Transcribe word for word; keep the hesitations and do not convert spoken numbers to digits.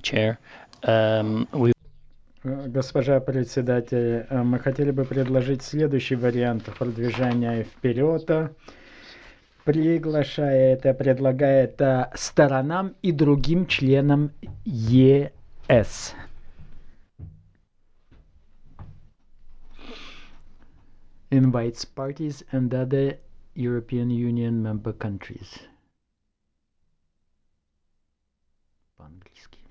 Chair. Um, we Э, Госпожа председатель, э, мы хотели бы предложить следующий вариант продвижения вперед, приглашая это, предлагая это сторонам и другим членам ЕС. Invites parties and other European Union member countries. По-английски.